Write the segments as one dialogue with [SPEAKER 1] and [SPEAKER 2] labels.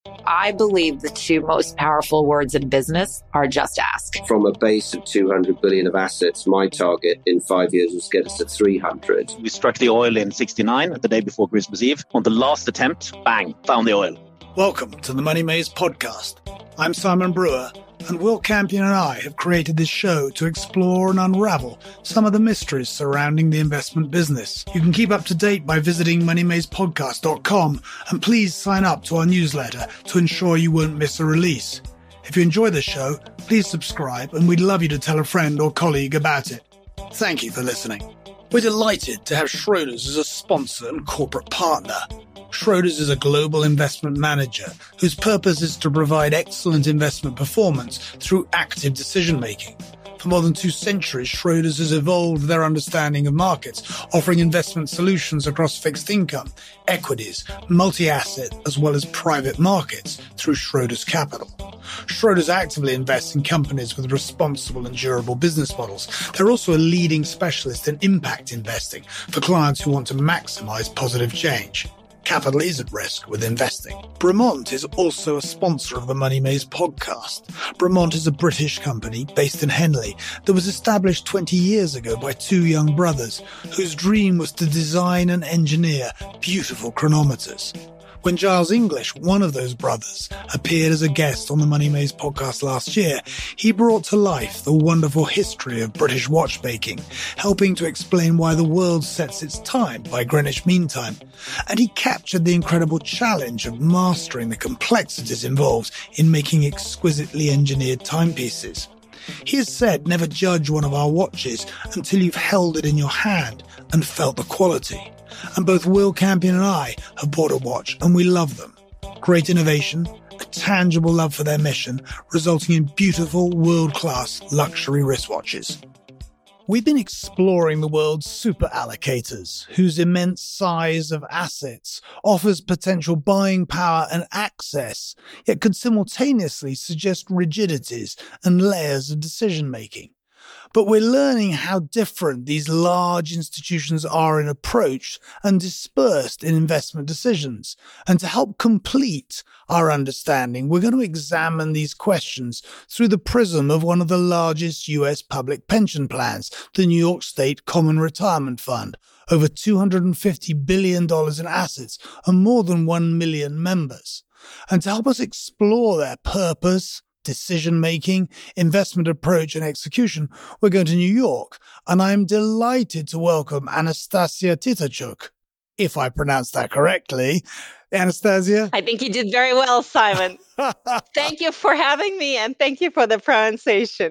[SPEAKER 1] I believe the two most powerful words in business are just ask.
[SPEAKER 2] From a base of 200 billion of assets, my target in 5 years was get us to 300.
[SPEAKER 3] We struck the oil in 69, the day before Christmas Eve. On the last attempt, bang, found the oil.
[SPEAKER 4] Welcome to the Money Maze podcast. I'm Simon Brewer, and Will Campion and I have created this show to explore and unravel some of the mysteries surrounding the investment business. You can keep up to date by visiting moneymazepodcast.com, and please sign up to our newsletter to ensure you won't miss a release. If you enjoy the show, please subscribe, and we'd love you to tell a friend or colleague about it. Thank you for listening. We're delighted to have Schroders as a sponsor and corporate partner. Schroders is a global investment manager whose purpose is to provide excellent investment performance through active decision-making. For more than 2 centuries, Schroders has evolved their understanding of markets, offering investment solutions across fixed income, equities, multi-asset, as well as private markets through Schroders Capital. Schroders actively invests in companies with responsible and durable business models. They're also a leading specialist in impact investing for clients who want to maximize positive change. Capital is at risk with investing. Bremont is also a sponsor of the Money Maze podcast. Bremont is a British company based in Henley that was established 20 years ago by 2 young brothers whose dream was to design and engineer beautiful chronometers. When Giles English, one of those brothers, appeared as a guest on the Money Maze podcast last year, he brought to life the wonderful history of British watchmaking, helping to explain why the world sets its time by Greenwich Mean Time. And he captured the incredible challenge of mastering the complexities involved in making exquisitely engineered timepieces. He has said, never judge one of our watches until you've held it in your hand and felt the quality. And both Will Campion and I have bought a watch, and we love them. Great innovation, a tangible love for their mission, resulting in beautiful, world-class luxury wristwatches. We've been exploring the world's super allocators, whose immense size of assets offers potential buying power and access, yet could simultaneously suggest rigidities and layers of decision-making. But we're learning how different these large institutions are in approach and dispersed in investment decisions. And to help complete our understanding, we're going to examine these questions through the prism of one of the largest US public pension plans, the New York State Common Retirement Fund, over $250 billion in assets and more than 1 million members. And to help us explore their purpose, decision-making, investment approach and execution, we're going to New York, and I'm delighted to welcome Anastasia Titachuk, if I pronounced that correctly. Anastasia?
[SPEAKER 5] I think you did very well, Simon. Thank you for having me, and thank you for the pronunciation.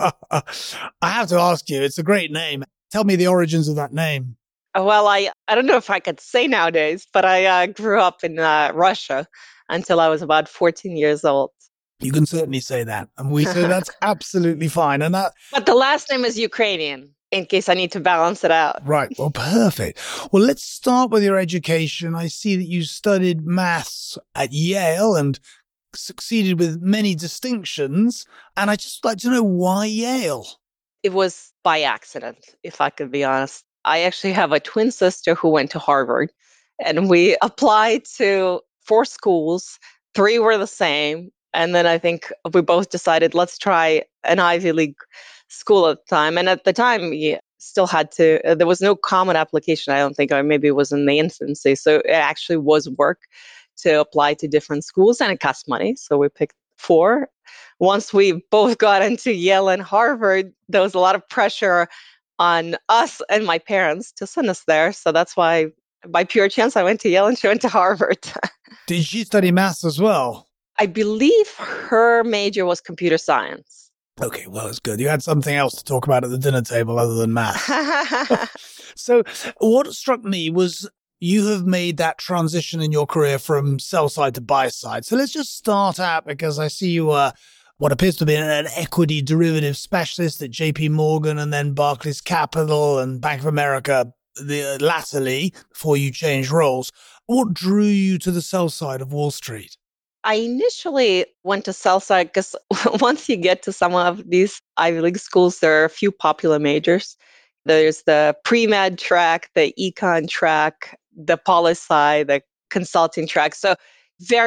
[SPEAKER 4] I have to ask you, it's a great name. Tell me the origins of that name.
[SPEAKER 5] Well, I don't know if I could say nowadays, but I grew up in Russia until I was about 14 years old.
[SPEAKER 4] You can certainly say that. And we say that's absolutely fine.
[SPEAKER 5] But the last name is Ukrainian, in case I need to balance it out.
[SPEAKER 4] Right. Well, perfect. Well, let's start with your education. I see that you studied maths at Yale and succeeded with many distinctions. And I'd just like to know, why Yale?
[SPEAKER 5] It was by accident, if I could be honest. I actually have a twin sister who went to Harvard, and we applied to 4 schools. 3 were the same. And then I think we both decided, let's try an Ivy League school at the time. And at the time, you still had to, there was no common application, I don't think, or maybe it was in the infancy. So it actually was work to apply to different schools, and it cost money. So we picked 4. Once we both got into Yale and Harvard, there was a lot of pressure on us and my parents to send us there. So that's why, by pure chance, I went to Yale and she went to Harvard.
[SPEAKER 4] Did she study maths as well?
[SPEAKER 5] I believe her major was computer science.
[SPEAKER 4] Okay, well, that's good. You had something else to talk about at the dinner table other than math. So what struck me was you have made that transition in your career from sell side to buy side. So let's just start out, because I see you are what appears to be an equity derivative specialist at JP Morgan and then Barclays Capital and Bank of America latterly, before you changed roles. What drew you to the sell side of Wall Street?
[SPEAKER 5] I initially went to sell side because once you get to some of these Ivy League schools, there are a few popular majors. There's the pre-med track, the econ track, the poli-sci, the consulting track. So very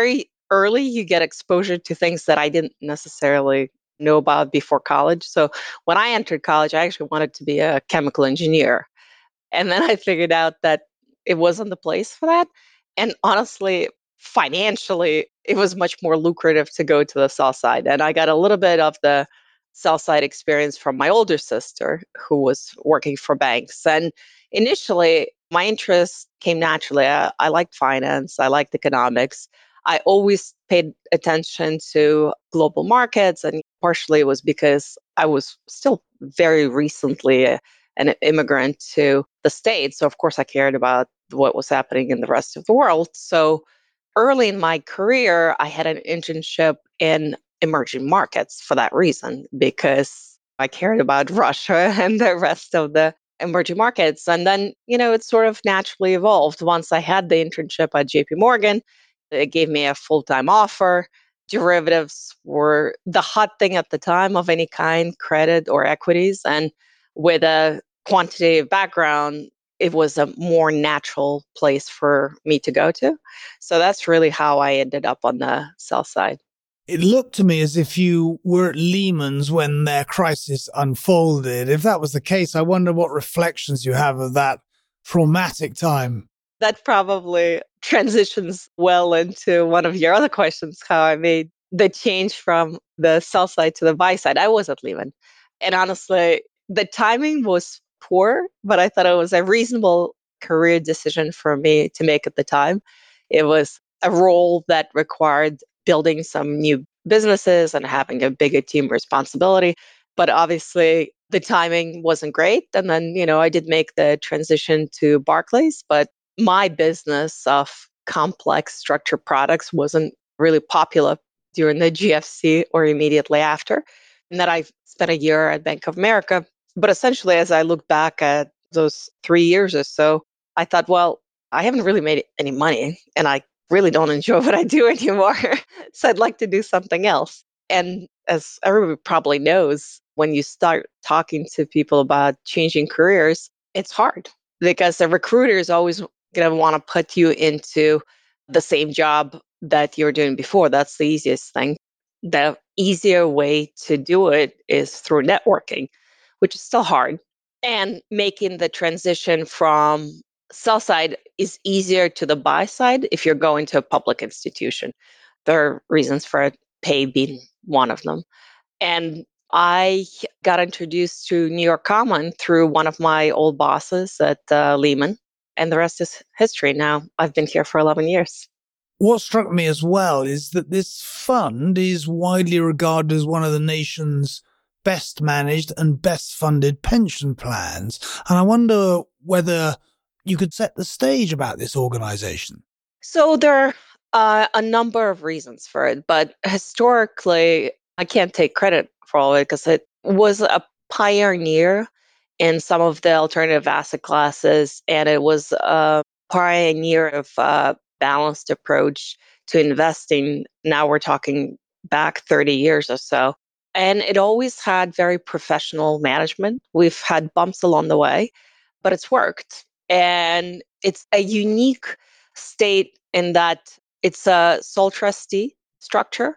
[SPEAKER 5] early you get exposure to things that I didn't necessarily know about before college. So when I entered college, I actually wanted to be a chemical engineer. And then I figured out that it wasn't the place for that. And honestly, financially, it was much more lucrative to go to the sell side. And I got a little bit of the sell side experience from my older sister who was working for banks. And initially, my interest came naturally. I liked finance, I liked economics. I always paid attention to global markets, and partially it was because I was still very recently an immigrant to the States. So, of course, I cared about what was happening in the rest of the world. So, early in my career, I had an internship in emerging markets for that reason, because I cared about Russia and the rest of the emerging markets. And then, it sort of naturally evolved. Once I had the internship at JP Morgan, it gave me a full-time offer. Derivatives were the hot thing at the time of any kind, credit or equities. And with a quantitative background, it was a more natural place for me to go to. So that's really how I ended up on the sell side.
[SPEAKER 4] It looked to me as if you were at Lehman's when their crisis unfolded. If that was the case, I wonder what reflections you have of that traumatic time.
[SPEAKER 5] That probably transitions well into one of your other questions, how I made the change from the sell side to the buy side. I was at Lehman. And honestly, the timing was poor, but I thought it was a reasonable career decision for me to make at the time. It was a role that required building some new businesses and having a bigger team responsibility. But obviously, the timing wasn't great. And then, I did make the transition to Barclays, but my business of complex structured products wasn't really popular during the GFC or immediately after. And that I spent a year at Bank of America. But essentially, as I look back at those 3 years or so, I thought, well, I haven't really made any money and I really don't enjoy what I do anymore. So I'd like to do something else. And as everybody probably knows, when you start talking to people about changing careers, it's hard because the recruiter is always going to want to put you into the same job that you were doing before. That's the easiest thing. The easier way to do it is through networking, which is still hard. And making the transition from sell side is easier to the buy side if you're going to a public institution. There are reasons for it, pay being one of them. And I got introduced to New York Common through one of my old bosses at Lehman, and the rest is history. Now I've been here for 11 years.
[SPEAKER 4] What struck me as well is that this fund is widely regarded as one of the nation's best managed and best funded pension plans. And I wonder whether you could set the stage about this organization.
[SPEAKER 5] So there are a number of reasons for it, but historically, I can't take credit for all of it because it was a pioneer in some of the alternative asset classes, and it was a pioneer of a balanced approach to investing. Now we're talking back 30 years or so. And it always had very professional management. We've had bumps along the way, but it's worked. And it's a unique state in that it's a sole trustee structure.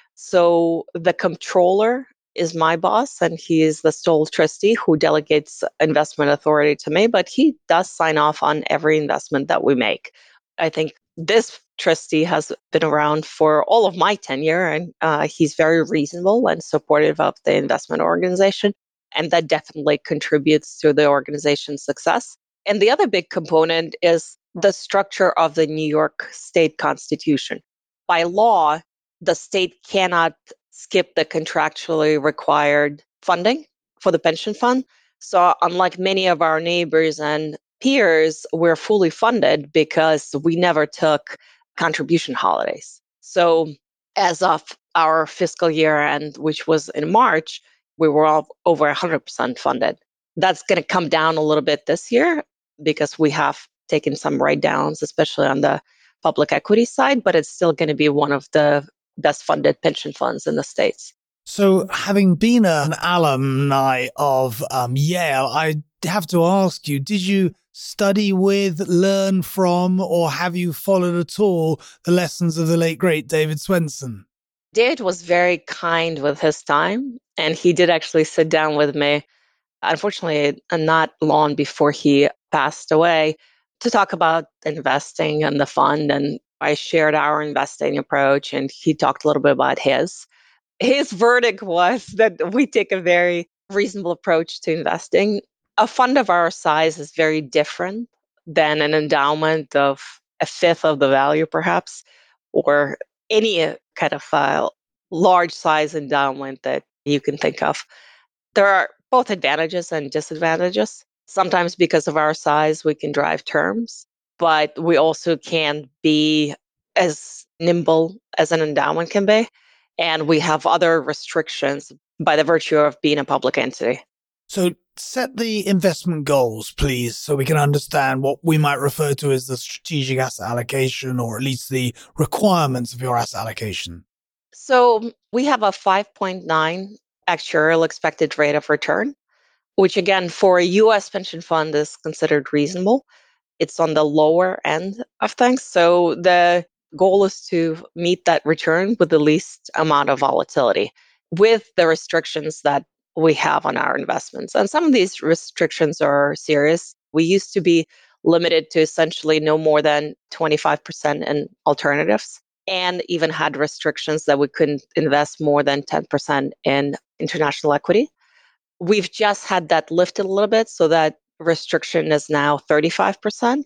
[SPEAKER 5] So the controller is my boss, and he is the sole trustee who delegates investment authority to me, but he does sign off on every investment that we make. I think this trustee has been around for all of my tenure, and he's very reasonable and supportive of the investment organization. And that definitely contributes to the organization's success. And the other big component is the structure of the New York State Constitution. By law, the state cannot skip the contractually required funding for the pension fund. So unlike many of our neighbors and peers, we're fully funded because we never took contribution holidays. So as of our fiscal year end, which was in March, we were all over 100% funded. That's going to come down a little bit this year because we have taken some write-downs, especially on the public equity side, but it's still going to be one of the best funded pension funds in the States.
[SPEAKER 4] So having been an alumni of Yale, I have to ask you, did you study with, learn from, or have you followed at all the lessons of the late, great David Swensen?
[SPEAKER 5] David was very kind with his time, and he did actually sit down with me, unfortunately, not long before he passed away, to talk about investing and the fund. And I shared our investing approach, and he talked a little bit about his. His verdict was that we take a very reasonable approach to investing. A fund of our size is very different than an endowment of a fifth of the value, perhaps, or any kind of large size endowment that you can think of. There are both advantages and disadvantages. Sometimes because of our size, we can drive terms, but we also can't be as nimble as an endowment can be. And we have other restrictions by the virtue of being a public entity.
[SPEAKER 4] So set the investment goals, please, so we can understand what we might refer to as the strategic asset allocation, or at least the requirements of your asset allocation.
[SPEAKER 5] So we have a 5.9 actuarial expected rate of return, which again, for a US pension fund is considered reasonable. It's on the lower end of things. So the goal is to meet that return with the least amount of volatility with the restrictions that we have on our investments. And some of these restrictions are serious. We used to be limited to essentially no more than 25% in alternatives, and even had restrictions that we couldn't invest more than 10% in international equity. We've just had that lifted a little bit, so that restriction is now 35%.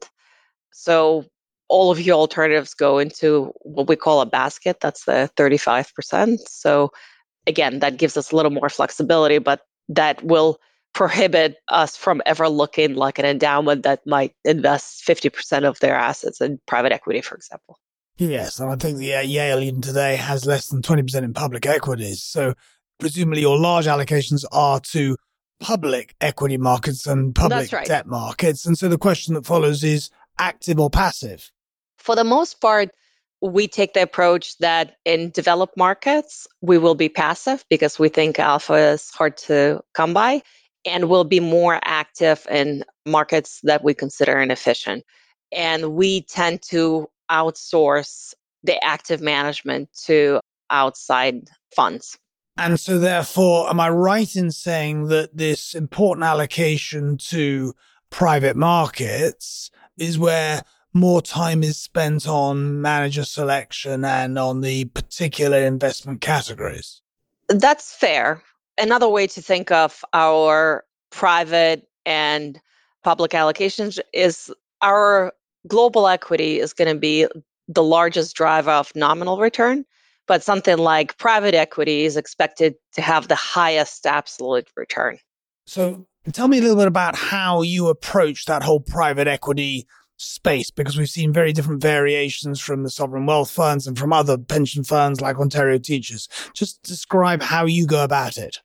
[SPEAKER 5] So all of your alternatives go into what we call a basket. That's the 35%. So again, that gives us a little more flexibility, but that will prohibit us from ever looking like an endowment that might invest 50% of their assets in private equity, for example.
[SPEAKER 4] Yes, and I think the Yale even today has less than 20% in public equities. So presumably your large allocations are to public equity markets and public debt markets. And so the question that follows is active or passive?
[SPEAKER 5] For the most part, we take the approach that in developed markets, we will be passive because we think alpha is hard to come by, and we'll be more active in markets that we consider inefficient. And we tend to outsource the active management to outside funds.
[SPEAKER 4] And so therefore, am I right in saying that this important allocation to private markets is where more time is spent on manager selection and on the particular investment categories?
[SPEAKER 5] That's fair. Another way to think of our private and public allocations is our global equity is going to be the largest driver of nominal return, but something like private equity is expected to have the highest absolute return.
[SPEAKER 4] So tell me a little bit about how you approach that whole private equity space, because we've seen very different variations from the sovereign wealth funds and from other pension funds like Ontario Teachers. Just describe how you go about it.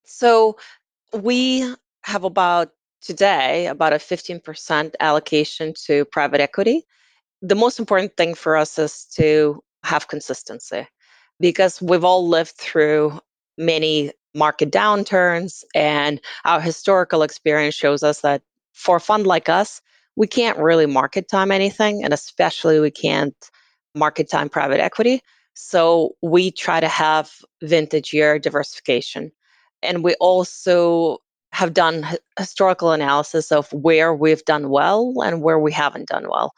[SPEAKER 5] So we have today about a 15% allocation to private equity. The most important thing for us is to have consistency, because we've all lived through many market downturns, and our historical experience shows us that for a fund like us, we can't really market time anything, and especially we can't market time private equity. So we try to have vintage year diversification. And we also have done historical analysis of where we've done well and where we haven't done well.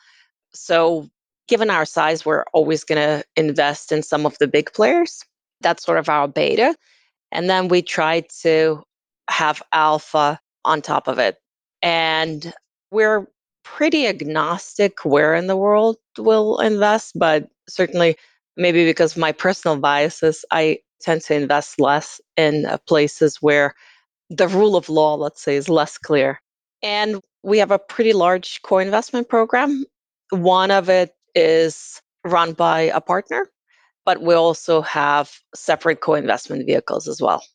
[SPEAKER 5] So given our size, we're always going to invest in some of the big players. That's sort of our beta. And then we try to have alpha on top of it. And we're pretty agnostic where in the world we'll invest, but certainly maybe because of my personal biases, I tend to invest less in places where the rule of law, let's say, is less clear. And we have a pretty large co-investment program. One of it is run by a partner, but we also have separate co-investment vehicles as well.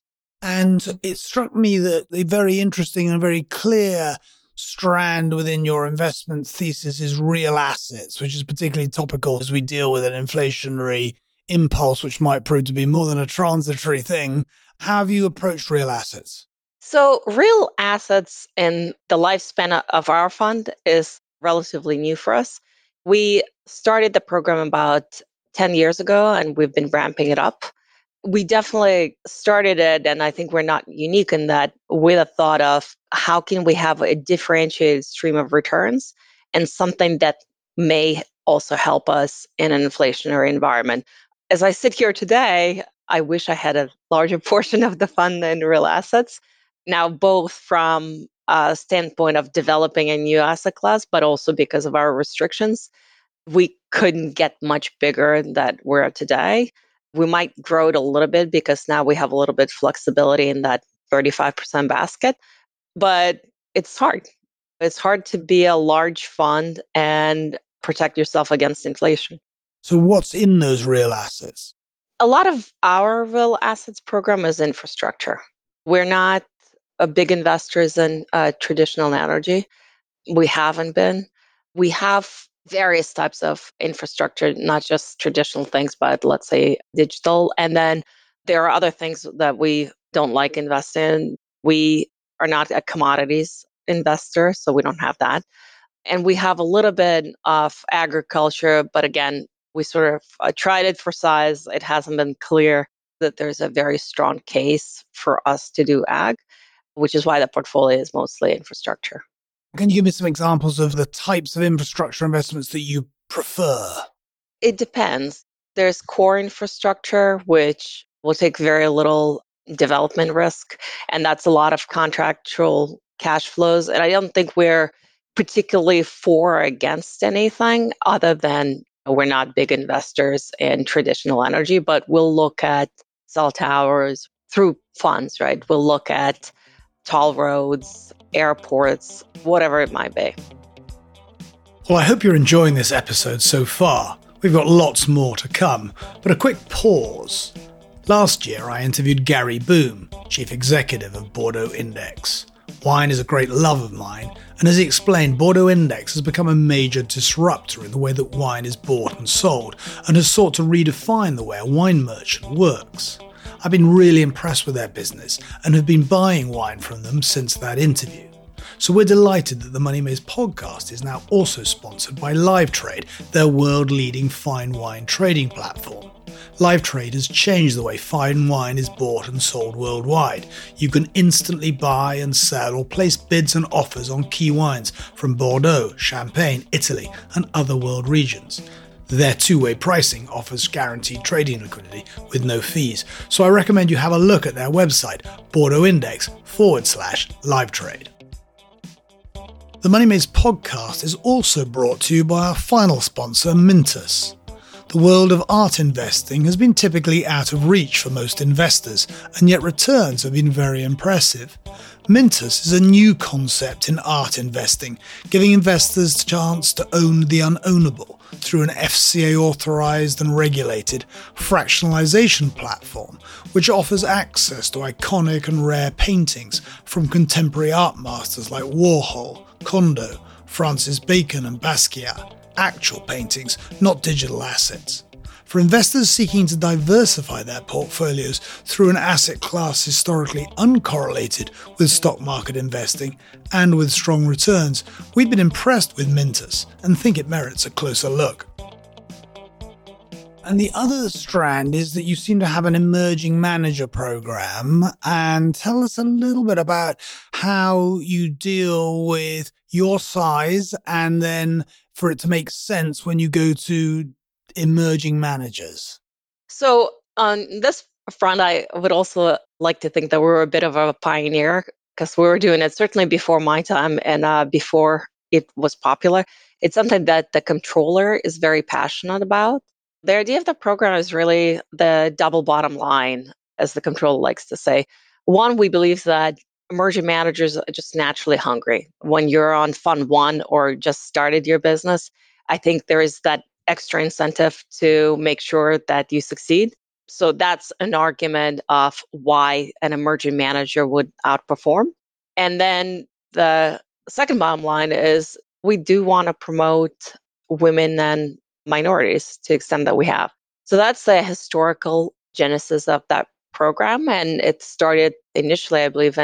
[SPEAKER 4] And it struck me that the very interesting and very clear strand within your investment thesis is real assets, which is particularly topical as we deal with an inflationary impulse, which might prove to be more than a transitory thing. How have you approached real assets?
[SPEAKER 5] So, real assets in the lifespan of our fund is relatively new for us. We started the program about 10 years ago and we've been ramping it up. We definitely started it, and I think we're not unique in that, with a thought of how can we have a differentiated stream of returns and something that may also help us in an inflationary environment. As I sit here today, I wish I had a larger portion of the fund in real assets. Now, both from a standpoint of developing a new asset class, but also because of our restrictions, we couldn't get much bigger than we're at today. We might grow it a little bit because now we have a little bit flexibility in that 35% basket, but it's hard. It's hard to be a large fund and protect yourself against inflation.
[SPEAKER 4] So what's in those real assets?
[SPEAKER 5] A lot of our real assets program is infrastructure. We're not a big investors in traditional energy. We haven't been. We have various types of infrastructure, not just traditional things, but let's say digital. And then there are other things that we don't like invest in. We are not a commodities investor, so we don't have that. And we have a little bit of agriculture, but again, we sort of tried it for size. It hasn't been clear that there's a very strong case for us to do ag, which is why the portfolio is mostly infrastructure.
[SPEAKER 4] Can you give me some examples of the types of infrastructure investments that you prefer?
[SPEAKER 5] It depends. There's core infrastructure, which will take very little development risk, and that's a lot of contractual cash flows. And I don't think we're particularly for or against anything other than we're not big investors in traditional energy, but we'll look at cell towers through funds, right? We'll look at toll roads, airports, whatever it might be.
[SPEAKER 4] Well, I hope you're enjoying this episode so far. We've got lots more to come, but a quick pause. Last year, I interviewed Gary Boom, Chief Executive of Bordeaux Index. Wine is a great love of mine, and as he explained, Bordeaux Index has become a major disruptor in the way that wine is bought and sold, and has sought to redefine the way a wine merchant works. I've been really impressed with their business and have been buying wine from them since that interview. So we're delighted that the Money Maze podcast is now also sponsored by LiveTrade, their world-leading fine wine trading platform. LiveTrade has changed the way fine wine is bought and sold worldwide. You can instantly buy and sell or place bids and offers on key wines from Bordeaux, Champagne, Italy, and other world regions. Their two-way pricing offers guaranteed trading liquidity with no fees, so I recommend you have a look at their website, BordeauxIndex/LiveTrade. The Money Maze podcast is also brought to you by our final sponsor, Mintos. The world of art investing has been typically out of reach for most investors, and yet returns have been very impressive. Mintos is a new concept in art investing, giving investors the chance to own the unownable through an FCA-authorized and regulated fractionalization platform, which offers access to iconic and rare paintings from contemporary art masters like Warhol, Kondo, Francis Bacon and Basquiat. Actual paintings, not digital assets. For investors seeking to diversify their portfolios through an asset class historically uncorrelated with stock market investing and with strong returns, we've been impressed with Mintos and think it merits a closer look. And the other strand is that you seem to have an emerging manager program, and tell us a little bit about how you deal with your size and then for it to make sense when you go to emerging managers.
[SPEAKER 5] So on this front, I would also like to think that we were a bit of a pioneer because we were doing it certainly before my time and before it was popular. It's something that the controller is very passionate about. The idea of the program is really the double bottom line, as the controller likes to say. One, we believe that emerging managers are just naturally hungry. When you're on fund one or just started your business, I think there is that extra incentive to make sure that you succeed. So that's an argument of why an emerging manager would outperform. And then the second bottom line is we do want to promote women and minorities to the extent that we have. So that's the historical genesis of that program. And it started initially, I believe, in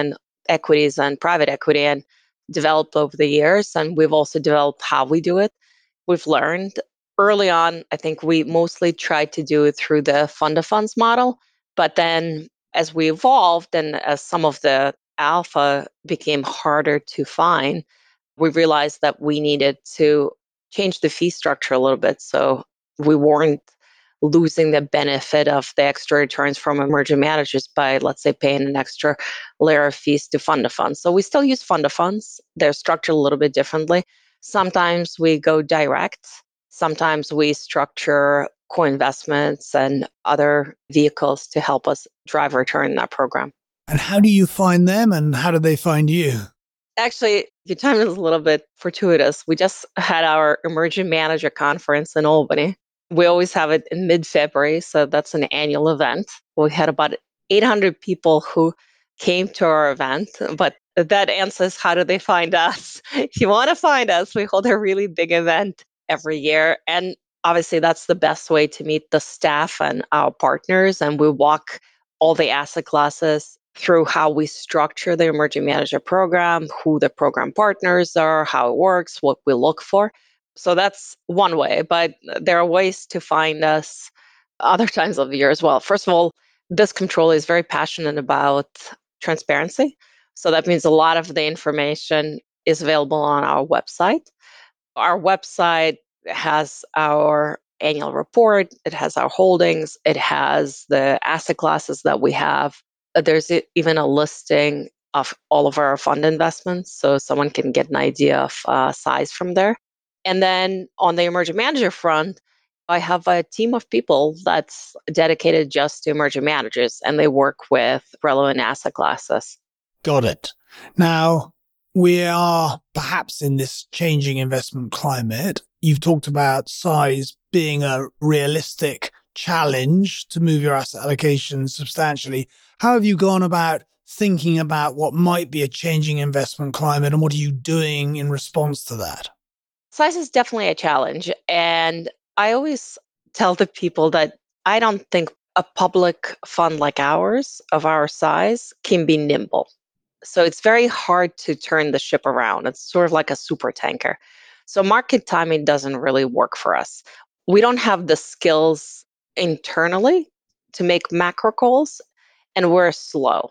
[SPEAKER 5] equities and private equity and developed over the years. And we've also developed how we do it. We've learned early on, I think we mostly tried to do it through the fund of funds model. But then as we evolved and as some of the alpha became harder to find, we realized that we needed to change the fee structure a little bit. So we weren't losing the benefit of the extra returns from emerging managers by, let's say, paying an extra layer of fees to fund of funds. So we still use fund of funds. They're structured a little bit differently. Sometimes we go direct. Sometimes we structure co-investments and other vehicles to help us drive return in that program.
[SPEAKER 4] And how do you find them and how do they find you?
[SPEAKER 5] Actually, your time is a little bit fortuitous. We just had our emerging manager conference in Albany. We always have it in mid-February, so that's an annual event. We had about 800 people who came to our event, but that answers how do they find us. If you want to find us, we hold a really big event every year. And obviously, that's the best way to meet the staff and our partners. And we walk all the asset classes through how we structure the emerging manager program, who the program partners are, how it works, what we look for. So that's one way, but there are ways to find us other times of the year as well. First of all, this controller is very passionate about transparency. So that means a lot of the information is available on our website. Our website has our annual report, it has our holdings, it has the asset classes that we have. There's even a listing of all of our fund investments, so someone can get an idea of size from there. And then on the emerging manager front, I have a team of people that's dedicated just to emerging managers, and they work with relevant asset classes.
[SPEAKER 4] Got it. Now, we are perhaps in this changing investment climate. You've talked about size being a realistic challenge to move your asset allocation substantially. How have you gone about thinking about what might be a changing investment climate and what are you doing in response to that?
[SPEAKER 5] Size is definitely a challenge. And I always tell the people that I don't think a public fund like ours, of our size, can be nimble. So it's very hard to turn the ship around. It's sort of like a super tanker. So market timing doesn't really work for us. We don't have the skills internally to make macro calls, and we're slow.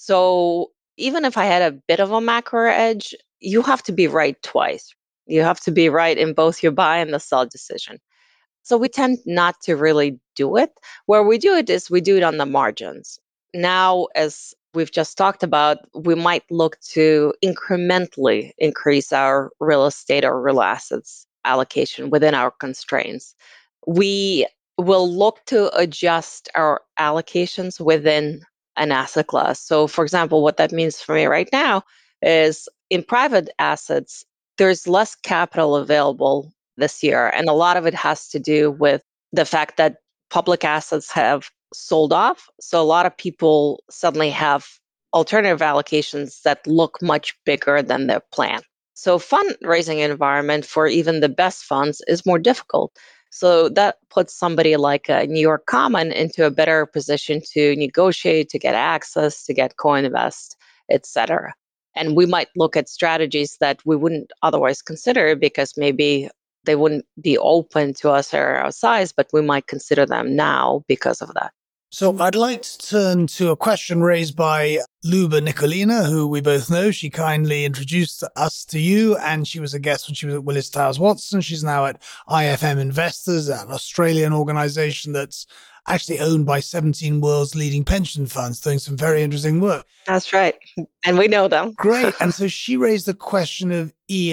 [SPEAKER 5] So even if I had a bit of a macro edge, you have to be right twice. You have to be right in both your buy and the sell decision. So we tend not to really do it. Where we do it is we do it on the margins. Now, as we've just talked about, we might look to incrementally increase our real estate or real assets allocation within our constraints. We will look to adjust our allocations within an asset class. So, for example, what that means for me right now is in private assets, there's less capital available this year. And a lot of it has to do with the fact that public assets have sold off. So a lot of people suddenly have alternative allocations that look much bigger than their plan. So fundraising environment for even the best funds is more difficult. So that puts somebody like a New York Common into a better position to negotiate, to get access, to get co-invest, et cetera. And we might look at strategies that we wouldn't otherwise consider because maybe they wouldn't be open to us or our size, but we might consider them now because of that.
[SPEAKER 4] So I'd like to turn to a question raised by Luba Nicolina, who we both know. She kindly introduced us to you, and she was a guest when she was at Willis Towers Watson. She's now at IFM Investors, an Australian organization that's actually owned by 17 world's leading pension funds, doing some very interesting work.
[SPEAKER 5] That's right. And we know them.
[SPEAKER 4] Great. And so she raised the question of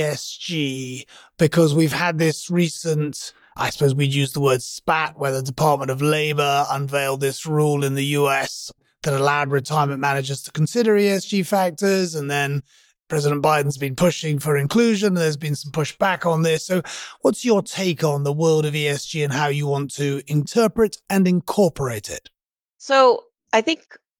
[SPEAKER 4] ESG because we've had this recent, I suppose we'd use the word spat, where the Department of Labor unveiled this rule in the US that allowed retirement managers to consider ESG factors. And then President Biden's been pushing for inclusion. And there's been some pushback on this. So what's your take on the world of ESG and how you want to interpret and incorporate it?
[SPEAKER 5] So I think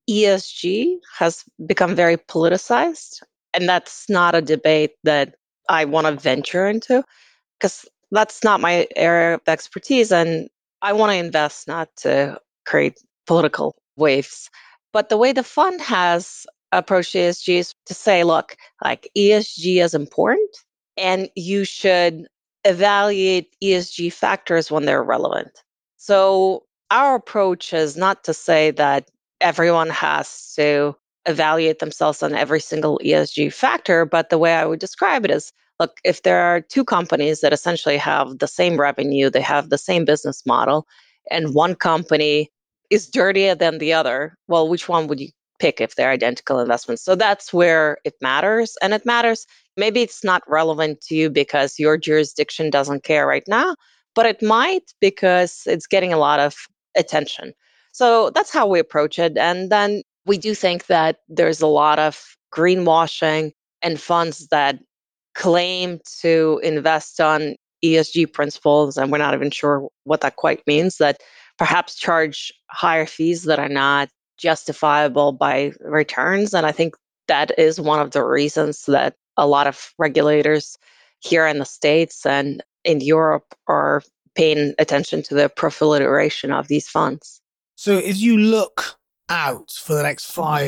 [SPEAKER 5] ESG has become very politicized. And that's not a debate that I want to venture into because that's not my area of expertise. And I want to invest, not to create political waves. But the way the fund has approach to ESG is to say, look, like ESG is important and you should evaluate ESG factors when they're relevant. So our approach is not to say that everyone has to evaluate themselves on every single ESG factor, but the way I would describe it is, look, if there are two companies that essentially have the same revenue, they have the same business model, and one company is dirtier than the other, well, which one would you pick if they're identical investments? So that's where it matters. And it matters, maybe it's not relevant to you because your jurisdiction doesn't care right now, but it might because it's getting a lot of attention. So that's how we approach it. And then we do think that there's a lot of greenwashing and funds that claim to invest on ESG principles, and we're not even sure what that quite means, that perhaps charge higher fees that are not justifiable by returns. And I think that is one of the reasons that a lot of regulators here in the States and in Europe are paying attention to the proliferation of these funds.
[SPEAKER 4] So if you look out for the next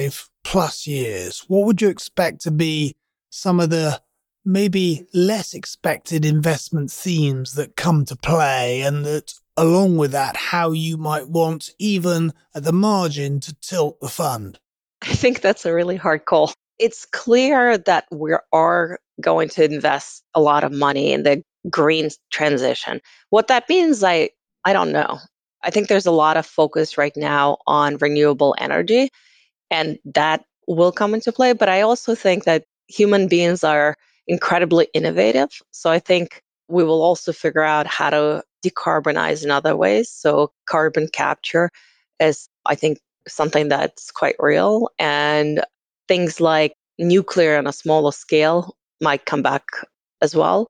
[SPEAKER 4] 5+ years, what would you expect to be some of the maybe less expected investment themes that come to play, and that along with that, how you might want, even at the margin, to tilt the fund?
[SPEAKER 5] I think that's a really hard call. It's clear that we are going to invest a lot of money in the green transition. What that means, I don't know. I think there's a lot of focus right now on renewable energy, and that will come into play. But I also think that human beings are incredibly innovative. So I think we will also figure out how to decarbonize in other ways. So carbon capture is, I think, something that's quite real. And things like nuclear on a smaller scale might come back as well.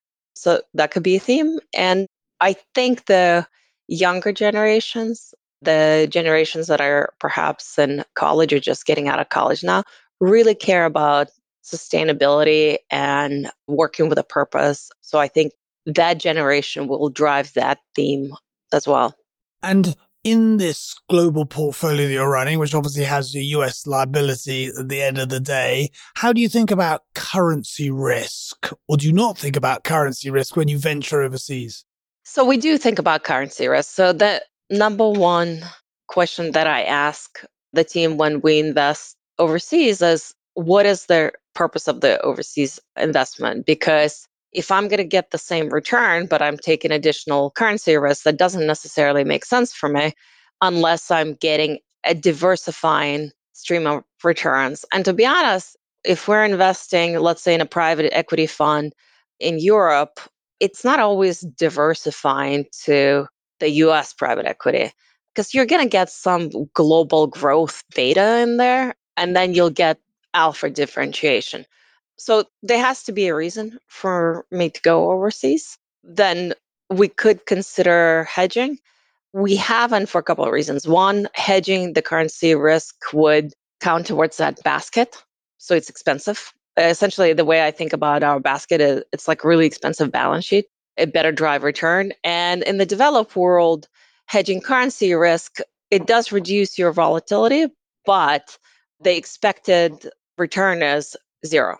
[SPEAKER 5] So that could be a theme. And I think the younger generations, the generations that are perhaps in college or just getting out of college now, really care about sustainability and working with a purpose. So I think that generation will drive that theme as well.
[SPEAKER 4] And in this global portfolio that you're running, which obviously has your US liability at the end of the day, how do you think about currency risk? Or do you not think about currency risk when you venture overseas?
[SPEAKER 5] So we do think about currency risk. So the number one question that I ask the team when we invest overseas is, what is the purpose of the overseas investment? Because if I'm going to get the same return, but I'm taking additional currency risk, that doesn't necessarily make sense for me unless I'm getting a diversifying stream of returns. And to be honest, if we're investing, let's say, in a private equity fund in Europe, it's not always diversifying to the US private equity, because you're going to get some global growth beta in there, and then you'll get alpha differentiation. So there has to be a reason for me to go overseas. Then we could consider hedging. We haven't for a couple of reasons. One, hedging the currency risk would count towards that basket. So it's expensive. Essentially, the way I think about our basket is it's like really expensive balance sheet. It better drive return. And in the developed world, hedging currency risk, it does reduce your volatility, but the expected return is zero.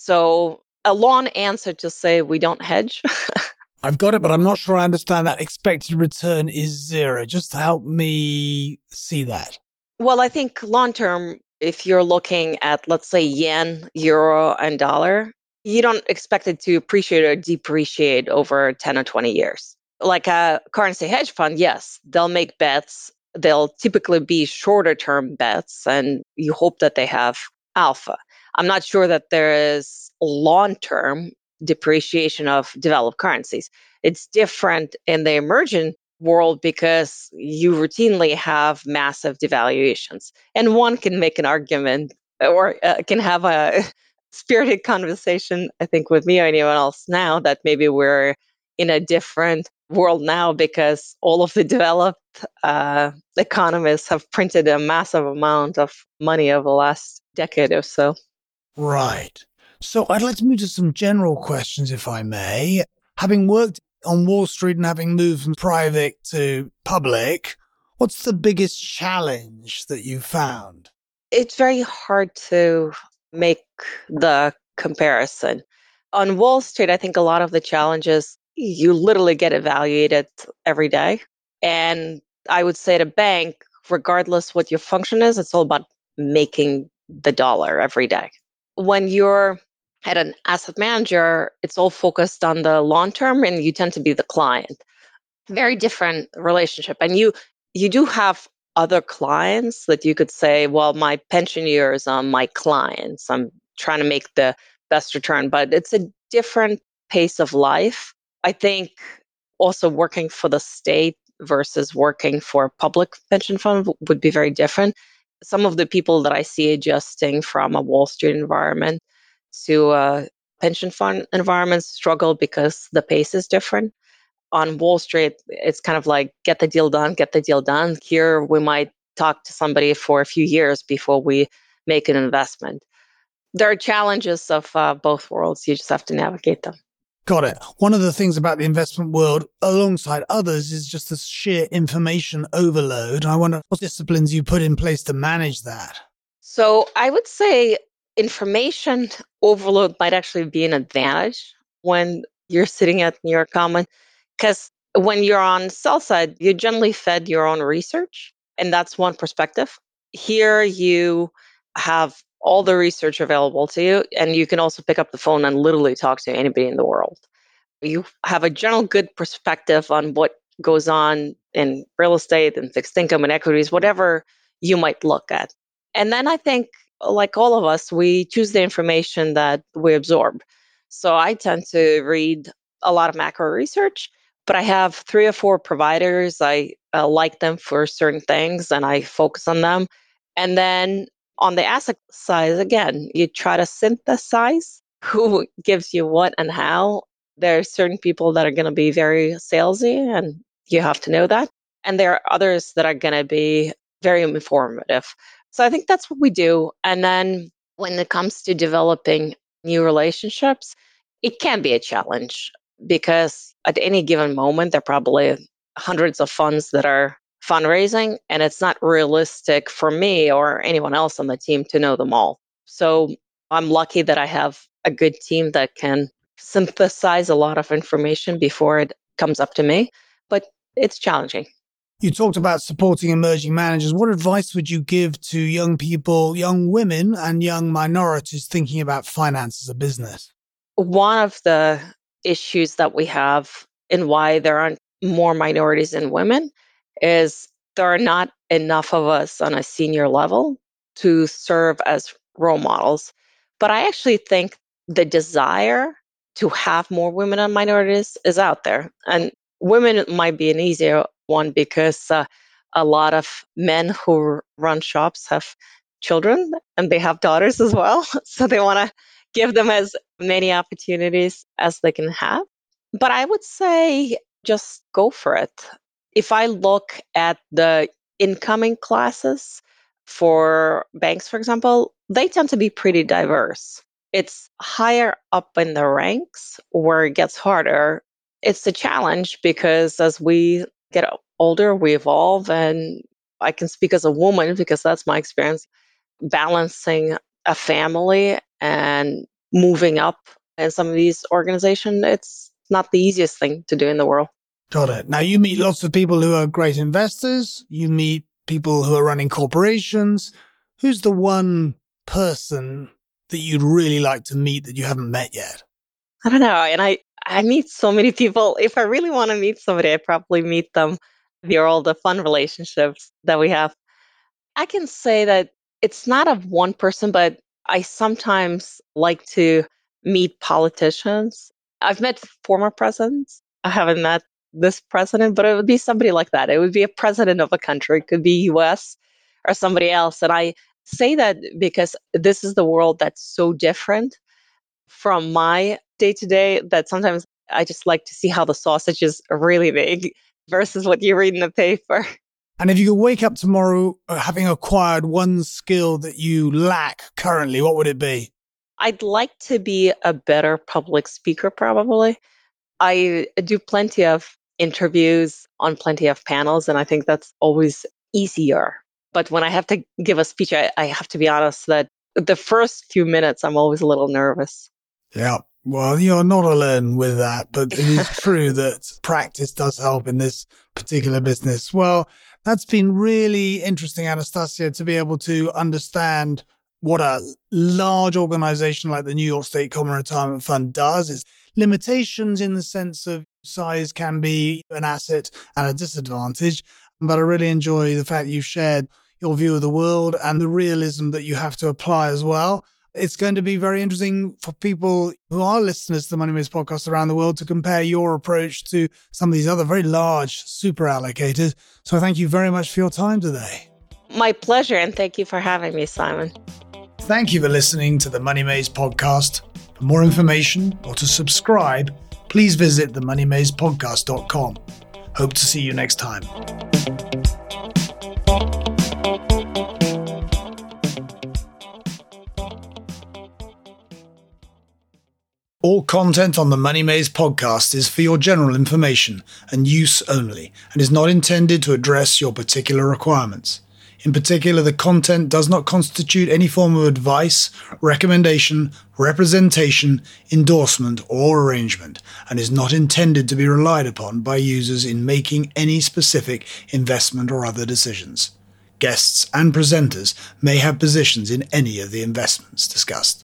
[SPEAKER 5] So a long answer to say we don't hedge.
[SPEAKER 4] I've got it, but I'm not sure I understand that expected return is zero. Just help me see that.
[SPEAKER 5] Well, I think long term, if you're looking at, let's say, yen, euro, and dollar, you don't expect it to appreciate or depreciate over 10 or 20 years. Like a currency hedge fund, yes, they'll make bets. They'll typically be shorter term bets, and you hope that they have alpha. I'm not sure that there is long-term depreciation of developed currencies. It's different in the emerging world because you routinely have massive devaluations. And one can make an argument or can have a spirited conversation, I think, with me or anyone else now that maybe we're in a different world now because all of the developed economists have printed a massive amount of money over the last decade or so.
[SPEAKER 4] Right. So I'd like to move to some general questions, if I may. Having worked on Wall Street and having moved from private to public, what's the biggest challenge that you found?
[SPEAKER 5] It's very hard to make the comparison. On Wall Street, I think a lot of the challenges, you literally get evaluated every day. And I would say at a bank, regardless what your function is, it's all about making the dollar every day. When you're at an asset manager, it's all focused on the long term and you tend to be the client. Very different relationship. And you do have other clients that you could say, well, my pension years are my clients. I'm trying to make the best return, but it's a different pace of life. I think also working for the state versus working for a public pension fund would be very different. Some of the people that I see adjusting from a Wall Street environment to a pension fund environment struggle because the pace is different. On Wall Street, it's kind of like get the deal done, get the deal done. Here, we might talk to somebody for a few years before we make an investment. There are challenges of both worlds. You just have to navigate them.
[SPEAKER 4] Got it. One of the things about the investment world, alongside others, is just the sheer information overload. I wonder what disciplines you put in place to manage that.
[SPEAKER 5] So I would say information overload might actually be an advantage when you're sitting at New York Common, because when you're on sell side, you're generally fed your own research, and that's one perspective. Here you have all the research available to you, and you can also pick up the phone and literally talk to anybody in the world. You have a general good perspective on what goes on in real estate and fixed income and equities, whatever you might look at. And then I think, like all of us, we choose the information that we absorb. So I tend to read a lot of macro research, but I have 3 or 4 providers. I like them for certain things and I focus on them. And then on the asset side, again, you try to synthesize who gives you what and how. There are certain people that are going to be very salesy, and you have to know that. And there are others that are going to be very informative. So I think that's what we do. And then when it comes to developing new relationships, it can be a challenge because at any given moment, there are probably hundreds of funds that are fundraising, and it's not realistic for me or anyone else on the team to know them all. So I'm lucky that I have a good team that can synthesize a lot of information before it comes up to me, but it's challenging.
[SPEAKER 4] You talked about supporting emerging managers. What advice would you give to young people, young women and young minorities thinking about finance as a business?
[SPEAKER 5] One of the issues that we have and why there aren't more minorities than women is there are not enough of us on a senior level to serve as role models. But I actually think the desire to have more women and minorities is out there. And women might be an easier one because a lot of men who run shops have children and they have daughters as well. So they want to give them as many opportunities as they can have. But I would say just go for it. If I look at the incoming classes for banks, for example, they tend to be pretty diverse. It's higher up in the ranks where it gets harder. It's a challenge because as we get older, we evolve. And I can speak as a woman because that's my experience. Balancing a family and moving up in some of these organizations, it's not the easiest thing to do in the world.
[SPEAKER 4] Got it. Now, you meet lots of people who are great investors. You meet people who are running corporations. Who's the one person that you'd really like to meet that you haven't met yet?
[SPEAKER 5] I don't know. And I meet so many people. If I really want to meet somebody, I probably meet them via all the fun relationships that we have. I can say that it's not of one person, but I sometimes like to meet politicians. I've met former presidents. I haven't met this president, but it would be somebody like that. It would be a president of a country. It could be US or somebody else. And I say that because this is the world that's so different from my day to day that sometimes I just like to see how the sausage is really big versus what you read in the paper.
[SPEAKER 4] And if you could wake up tomorrow having acquired one skill that you lack currently, what would it be?
[SPEAKER 5] I'd like to be a better public speaker, probably. I do plenty of interviews on plenty of panels, and I think that's always easier But when I have to give a speech, I have to be honest that the first few minutes, I'm always a little nervous.
[SPEAKER 4] Yeah. Well, you're not alone with that, but it is true that practice does help in this particular business. Well, that's been really interesting, Anastasia, to be able to understand what a large organization like the New York State Common Retirement Fund does. Its limitations in the sense of size can be an asset and a disadvantage. But I really enjoy the fact you've shared your view of the world and the realism that you have to apply as well. It's going to be very interesting for people who are listeners to the Money Maze podcast around the world to compare your approach to some of these other very large super allocators. So thank you very much for your time today.
[SPEAKER 5] My pleasure, and thank you for having me, Simon.
[SPEAKER 4] Thank you for listening to the Money Maze podcast. For more information or to subscribe, please visit themoneymazepodcast.com. Hope to see you next time. All content on the Money Maze podcast is for your general information and use only, and is not intended to address your particular requirements. In particular, the content does not constitute any form of advice, recommendation, representation, endorsement, or arrangement, and is not intended to be relied upon by users in making any specific investment or other decisions. Guests and presenters may have positions in any of the investments discussed.